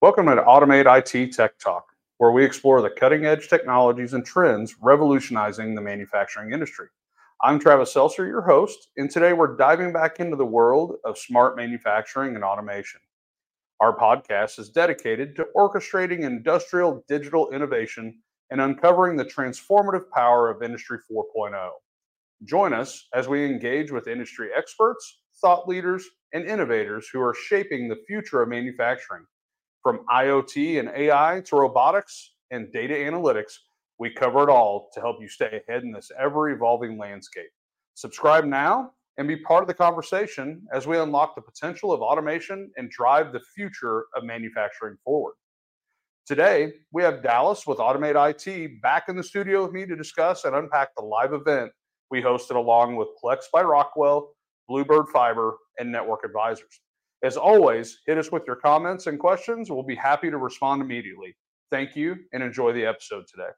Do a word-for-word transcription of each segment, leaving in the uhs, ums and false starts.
Welcome to Automate I T Tech Talk, where we explore the cutting edge technologies and trends revolutionizing the manufacturing industry. I'm Travis Seltzer, your host, and today we're diving back into the world of smart manufacturing and automation. Our podcast is dedicated to orchestrating industrial digital innovation and uncovering the transformative power of Industry 4.0. Join us as we engage with industry experts, thought leaders, and innovators who are shaping the future of manufacturing. From IoT and A I to robotics and data analytics, we cover it all to help you stay ahead in this ever-evolving landscape. Subscribe now and be part of the conversation as we unlock the potential of automation and drive the future of manufacturing forward. Today, we have Dallas with Automate I T back in the studio with me to discuss and unpack the live event we hosted along with Plex by Rockwell, Bluebird Fiber, and Network Advisors. As always, hit us with your comments and questions. We'll be happy to respond immediately. Thank you and enjoy the episode today.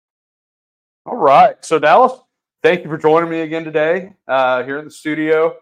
All right. So, Dallas, thank you for joining me again today uh, here in the studio.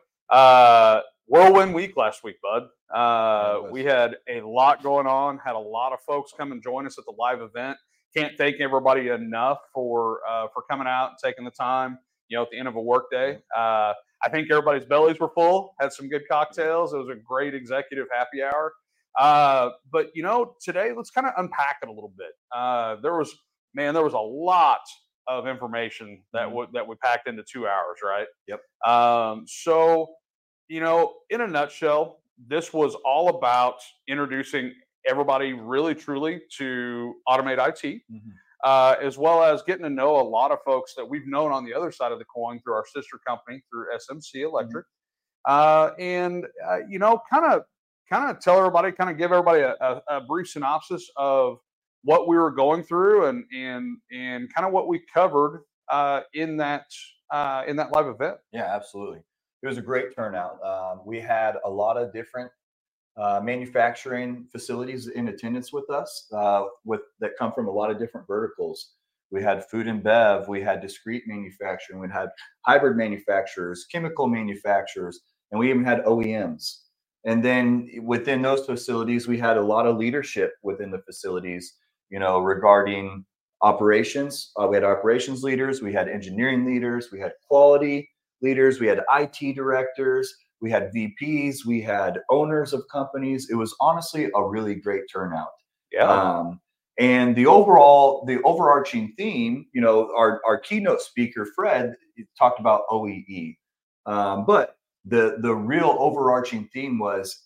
Uh, whirlwind week last week, bud. Uh, we had a lot going on, had a lot of folks come and join us at the live event. Can't thank everybody enough for uh, for coming out and taking the time, you know, at the end of a workday. Uh, I think everybody's bellies were full, had some good cocktails. It was a great executive happy hour. Uh, but, you know, today, let's kind of unpack it a little bit. Uh, there was, man, there was a lot of information that, w- that we packed into two hours, right? Yep. Um, so, you know, in a nutshell, this was all about introducing everybody really, truly to Automate I T. Mm-hmm. Uh, as well as getting to know a lot of folks that we've known on the other side of the coin through our sister company, through S M C Electric. Mm-hmm. Uh, and, uh, you know, kind of kind of tell everybody, kind of give everybody a, a, a brief synopsis of what we were going through and and and kind of what we covered uh, in that uh, in that live event. Yeah, absolutely. It was a great turnout. Um, we had a lot of different Uh, manufacturing facilities in attendance with us, uh, with that come from a lot of different verticals. We had food and bev, we had discrete manufacturing, we had hybrid manufacturers, chemical manufacturers, and we even had O E Ms. And then within those facilities, we had a lot of leadership within the facilities, you know, regarding operations. Uh, we had operations leaders, we had engineering leaders, we had quality leaders, we had I T directors, we had V Ps, we had owners of companies. It was honestly a really great turnout. Yeah. Um, and the overall, the overarching theme, you know, our, our keynote speaker, Fred, talked about O E E. Um, but the, the real overarching theme was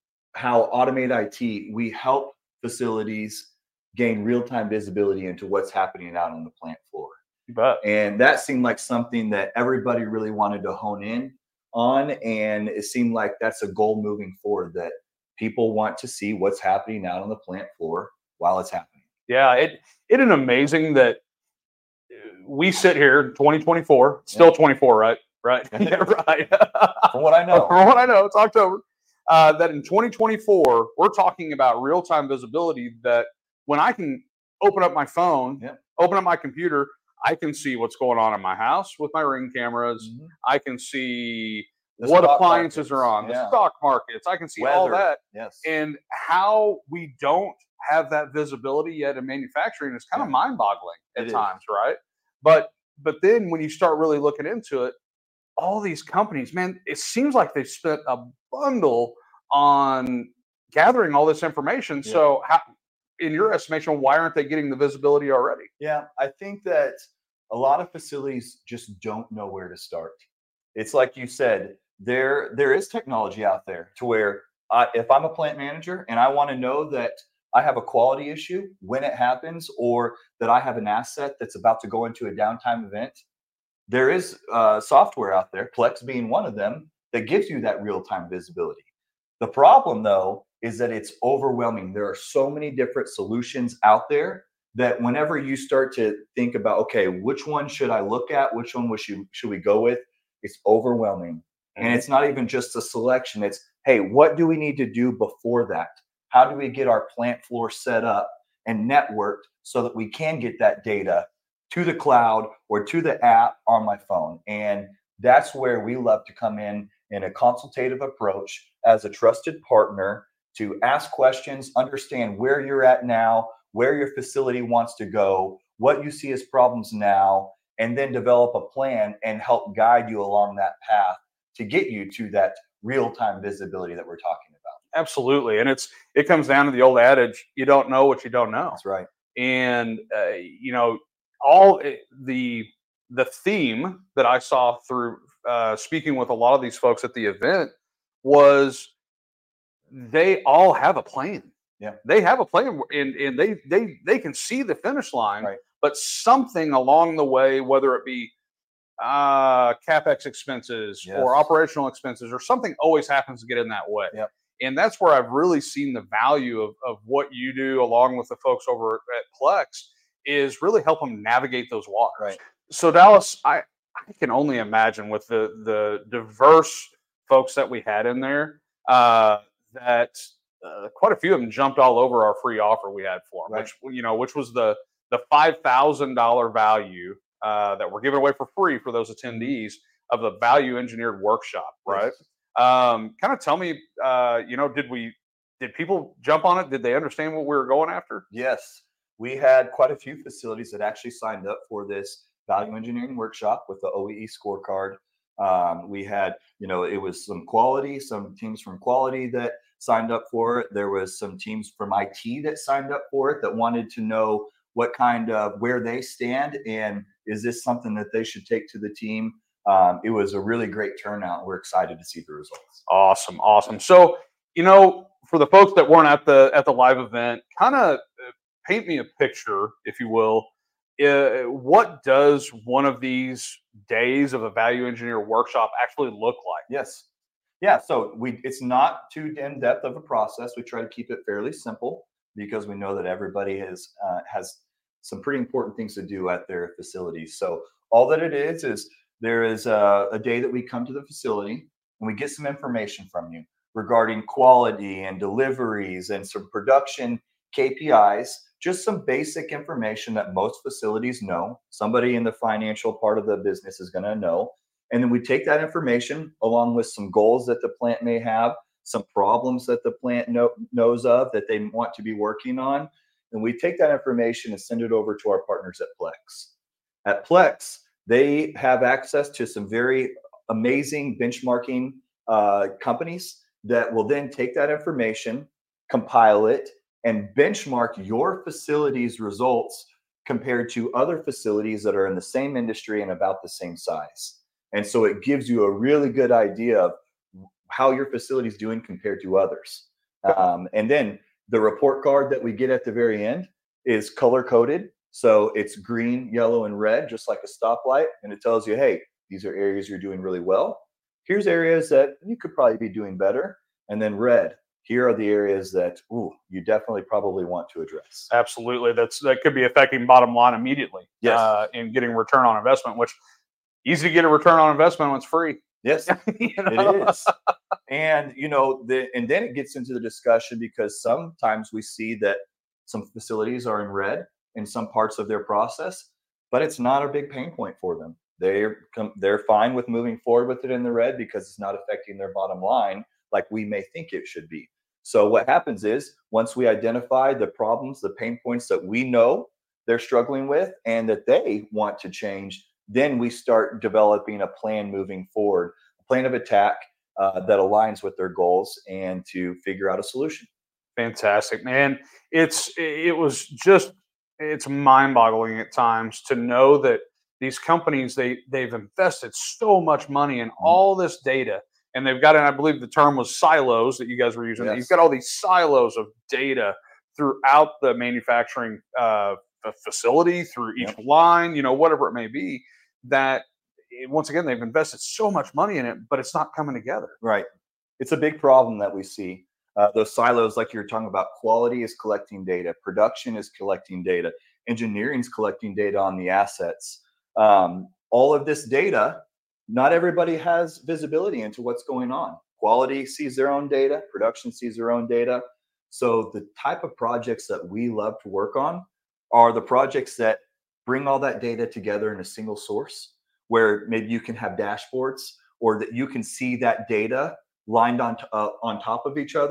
how Automate I T, we help facilities gain real-time visibility into what's happening out on the plant floor. You bet. And that seemed like something that everybody really wanted to hone in on, and it seemed like that's a goal moving forward, that people want to see what's happening out on the plant floor while it's happening. Yeah, it it is amazing that we sit here in twenty twenty-four, still yeah. twenty-four, right? Right. Yeah, right. From what I know. From what I know, it's October. Uh, that in twenty twenty-four, we're talking about real-time visibility, that when I can open up my phone, yeah. open up my computer, I can see what's going on in my house with my Ring cameras. Mm-hmm. I can see the what appliances markets. are on, yeah. the stock markets. I can see Weather. all that. Yes. And how we don't have that visibility yet in manufacturing is kind yeah. of mind-boggling at it times, is. right? But but then when you start really looking into it, all these companies, man, it seems like they've spent a bundle on gathering all this information. Yeah. So how, in your estimation, why aren't they getting the visibility already? Yeah, I think that a lot of facilities just don't know where to start. It's like you said, there there is technology out there to where I, if I'm a plant manager and I want to know that I have a quality issue when it happens, or that I have an asset that's about to go into a downtime event, there is uh, software out there, Plex being one of them, that gives you that real-time visibility. The problem, though, is that it's overwhelming. There are so many different solutions out there that whenever you start to think about, okay, which one should I look at? Which one should, should we go with? It's overwhelming. Mm-hmm. And it's not even just a selection. It's, hey, what do we need to do before that? How do we get our plant floor set up and networked so that we can get that data to the cloud or to the app on my phone? And that's where we love to come in in a consultative approach as a trusted partner to ask questions, understand where you're at now, where your facility wants to go, what you see as problems now, and then develop a plan and help guide you along that path to get you to that real-time visibility that we're talking about. Absolutely. And it's it comes down to the old adage, you don't know what you don't know. That's right. And uh, you know, all the the theme that I saw through uh, speaking with a lot of these folks at the event was they all have a plan. Yeah. They have a plan, and, and they they they can see the finish line, Right. but something along the way, whether it be uh, CapEx expenses Yes. or operational expenses or something, always happens to get in that way. Yep. And that's where I've really seen the value of, of what you do along with the folks over at Plex is really help them navigate those waters. Right. So Dallas, I, I can only imagine with the, the diverse folks that we had in there, uh, that uh, quite a few of them jumped all over our free offer we had for them, Right. which, you know, which was the, the five thousand dollars value uh, that we're giving away for free for those attendees of the value engineered workshop. Right. Yes. Um, kind of tell me, uh, you know, did we, did people jump on it? Did they understand what we were going after? Yes. We had quite a few facilities that actually signed up for this value engineering workshop with the O E E scorecard. Um, we had, you know, it was some quality, some teams from quality that signed up for it. There was some teams from I T that signed up for it that wanted to know what kind of, where they stand and is this something that they should take to the team. Um, it was a really great turnout. We're excited to see the results. Awesome. Awesome. So, you know, for the folks that weren't at the, at the live event, kind of paint me a picture, if you will. Uh, what does one of these days of a value engineer workshop actually look like? Yes. Yeah. So we, it's not too in depth of a process. We try to keep it fairly simple because we know that everybody has, uh, has some pretty important things to do at their facilities. So all that it is, is there is a, a day that we come to the facility and we get some information from you regarding quality and deliveries and some production K P Is, just some basic information that most facilities know. Somebody in the financial part of the business is going to know. And then we take that information along with some goals that the plant may have, some problems that the plant know, knows of that they want to be working on. And we take that information and send it over to our partners at Plex. At Plex, they have access to some very amazing benchmarking uh, companies that will then take that information, compile it, and benchmark your facility's results compared to other facilities that are in the same industry and about the same size. And so it gives you a really good idea of how your facility is doing compared to others. Um, and then the report card that we get at the very end is color coded. So it's green, yellow, and red, just like a stoplight. And it tells you, hey, these are areas you're doing really well. Here's areas that you could probably be doing better. And then red, here are the areas that ooh, you definitely probably want to address. Absolutely. That's that could be affecting bottom line immediately. Yes. Uh, and getting return on investment, which easy to get a return on investment when it's free. Yes, You know? it is. And, you know, the, and then it gets into the discussion because sometimes we see that some facilities are in red in some parts of their process, but it's not a big pain point for them. They're, they're fine with moving forward with it in the red because it's not affecting their bottom line like we may think it should be. So what happens is once we identify the problems, the pain points that we know they're struggling with and that they want to change, then we start developing a plan moving forward, a plan of attack uh, that aligns with their goals and to figure out a solution. Fantastic, man. It's it was just it's mind-boggling at times to know that these companies they they've invested so much money in all this data, and they've got, and I believe the term was silos that you guys were using. Yes. You've got all these silos of data throughout the manufacturing uh, facility, through each Yep. line, you know, whatever it may be. That once again they've invested so much money in it, but it's not coming together. Right. It's a big problem that we see. Uh, those silos, like you were talking about, quality is collecting data, production is collecting data, engineering is collecting data on the assets. Um, all of this data, not everybody has visibility into what's going on. Quality sees their own data, production sees their own data. So the type of projects that we love to work on are the projects that bring all that data together in a single source, where maybe you can have dashboards or that you can see that data lined on, t- uh, on top of each other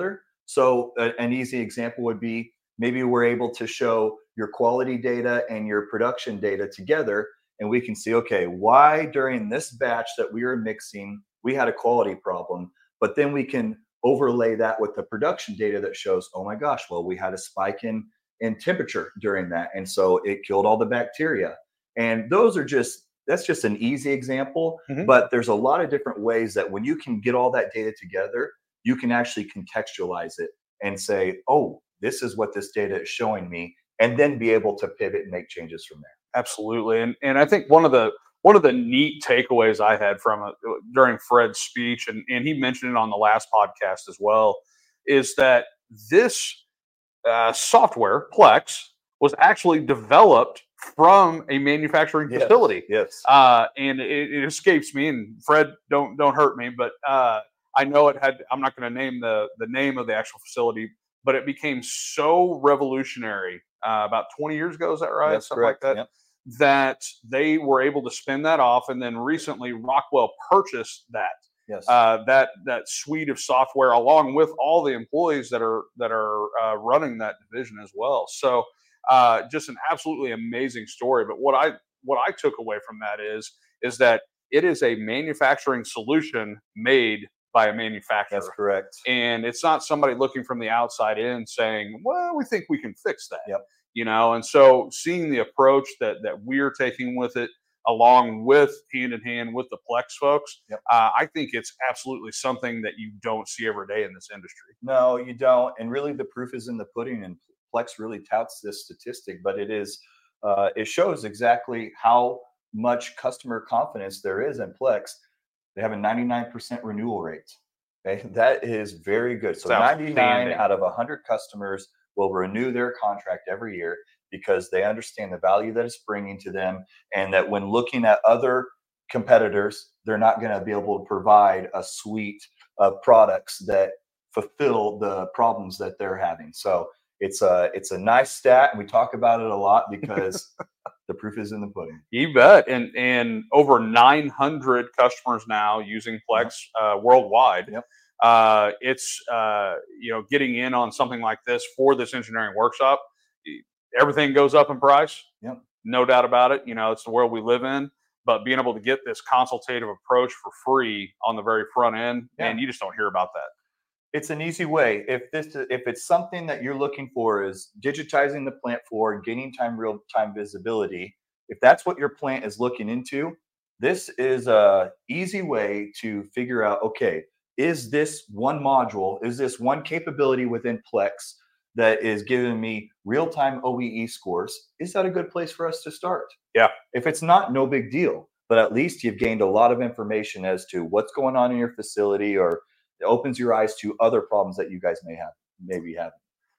So a, an easy example would be maybe we're able to show your quality data and your production data together, and we can see, okay, why during this batch that we were mixing, we had a quality problem, but then we can overlay that with the production data that shows, oh my gosh, well, we had a spike in in temperature during that, and so it killed all the bacteria. And those are just, that's just an easy example, Mhm. but there's a lot of different ways that when you can get all that data together, you can actually contextualize it and say, oh, this is what this data is showing me, and then be able to pivot and make changes from there. Absolutely. And and I think one of the one of the neat takeaways I had from it during Fred's speech, and, and he mentioned it on the last podcast as well, is that this uh, software, Plex, was actually developed from a manufacturing Yes, facility. yes. Uh, and it, it escapes me, and Fred, don't don't hurt me, but uh, I know it had. I'm not going to name the the name of the actual facility, but it became so revolutionary uh, about twenty years ago. Is that right? That's Something like correct. that. Yep. That they were able to spin that off, and then recently Rockwell purchased that Yes. uh, that that suite of software along with all the employees that are that are uh, running that division as well. So uh, just an absolutely amazing story. But what I what I took away from that is is that it is a manufacturing solution made by a manufacturer. That's correct. And it's not somebody looking from the outside in saying, well, we think we can fix that. Yep. You know, and so seeing the approach that that we're taking with it, along with hand in hand with the Plex folks, Yep. uh, I think it's absolutely something that you don't see every day in this industry. No, you don't. And really, the proof is in the pudding. And Plex really touts this statistic, but it is, uh, it shows exactly how much customer confidence there is in Plex. They have a ninety-nine percent renewal rate. Okay, that is very good. So It's ninety-nine outstanding. out of one hundred customers will renew their contract every year because they understand the value that it's bringing to them, and that when looking at other competitors, they're not going to be able to provide a suite of products that fulfill the problems that they're having. So it's a it's a nice stat, and we talk about it a lot because the proof is in the pudding. You bet. And and over nine hundred customers now using Plex uh, worldwide. Yep. Uh, it's uh, you know, getting in on something like this for this engineering workshop. Everything goes up in price. Yep. No doubt about it. You know, it's the world we live in. But being able to get this consultative approach for free on the very front end, Yeah. man, you just don't hear about that. It's an easy way. If this if it's something that you're looking for is digitizing the plant floor, gaining time real time visibility, if that's what your plant is looking into, this is a easy way to figure out, okay, is this one module, is this one capability within Plex that is giving me real-time O E E scores? Is that a good place for us to start? Yeah. If it's not, no big deal. But at least you've gained a lot of information as to what's going on in your facility, or it opens your eyes to other problems that you guys may have, maybe have.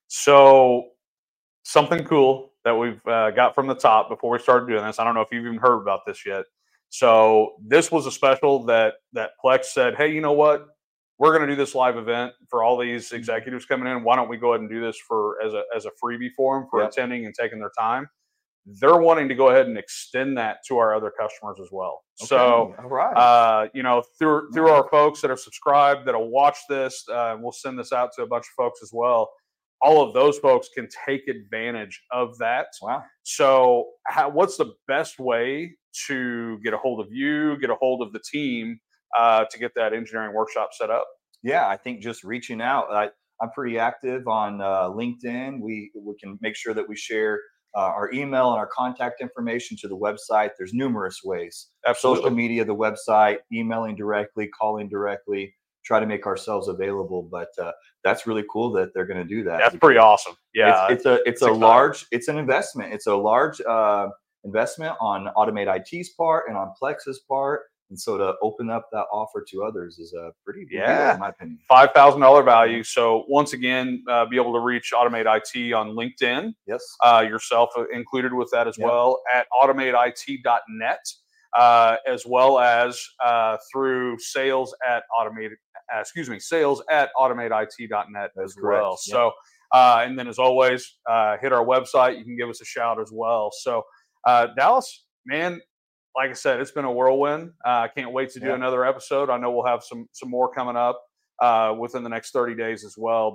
So something cool that we've uh, got from the top before we started doing this. I don't know if you've even heard about this yet. So this was a special that that Plex said, hey, you know what? We're going to do this live event for all these executives coming in. Why don't we go ahead and do this for as a as a freebie for them for Yep. attending and taking their time? They're wanting to go ahead and extend that to our other customers as well. So, all right. uh, you know, through through our folks that have subscribed, that'll watch this, uh, we'll send this out to a bunch of folks as well. All of those folks can take advantage of that. Wow. So, how, what's the best way to get a hold of you, get a hold of the team uh, to get that engineering workshop set up? Yeah, I think just reaching out. I, I'm pretty active on uh, LinkedIn. We we can make sure that we share uh, our email and our contact information to the website. There's numerous ways. Absolutely. Social media, the website, emailing directly, calling directly, try to make ourselves available. But uh, that's really cool that they're going to do that. That's pretty awesome. Yeah. It's, it's a it's, it's a exciting. large, it's an investment. It's a large uh, investment on Automate I T's part and on Plex's part. And so to open up that offer to others is a pretty big Yeah. deal, in my opinion. five thousand dollars value. So once again, uh, be able to reach Automate I T on LinkedIn, Yes. uh, yourself included with that as Yep. well, at automate I T dot net, uh, as well as uh, through sales at automated, uh, excuse me, sales at automate I T dot net That's as correct. well. Yep. So, uh, and then as always, uh, hit our website. You can give us a shout as well. So, uh, Dallas, man, like I said, it's been a whirlwind. I uh, can't wait to do Yeah. another episode. I know we'll have some some more coming up uh, within the next thirty days as well. But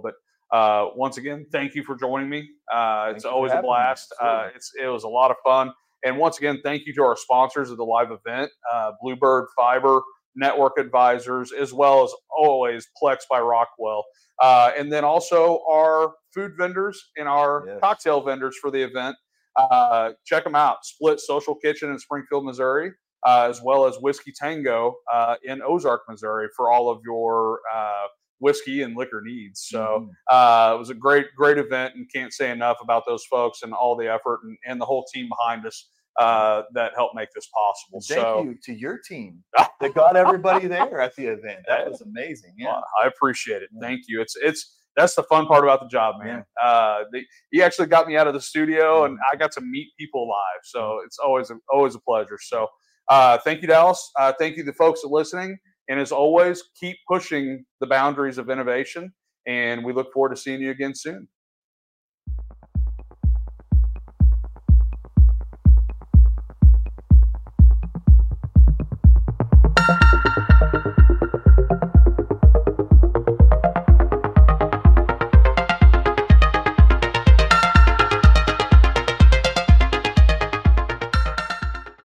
uh, once again, thank you for joining me. Uh, it's you for always a having me. blast. Uh, Absolutely. it's it was a lot of fun. And once again, thank you to our sponsors of the live event, uh, Bluebird Fiber, Network Advisors, as well as always Plex by Rockwell. Uh, and then also our food vendors and our Yes. cocktail vendors for the event. Uh, check them out. Split Social Kitchen in Springfield, Missouri, uh, as well as Whiskey Tango uh, in Ozark, Missouri, for all of your uh, whiskey and liquor needs. So uh, it was a great, great event, and can't say enough about those folks and all the effort and, and the whole team behind us uh, that helped make this possible. Thank so, you to your team that got everybody there at the event. That was amazing. Yeah. Well, I appreciate it. Yeah. Thank you. It's it's that's the fun part about the job, man. Uh, the, he actually got me out of the studio, and I got to meet people live. So it's always a, always a pleasure. So uh, thank you, Dallas. Uh, thank you, the folks that are listening. And as always, keep pushing the boundaries of innovation. And we look forward to seeing you again soon.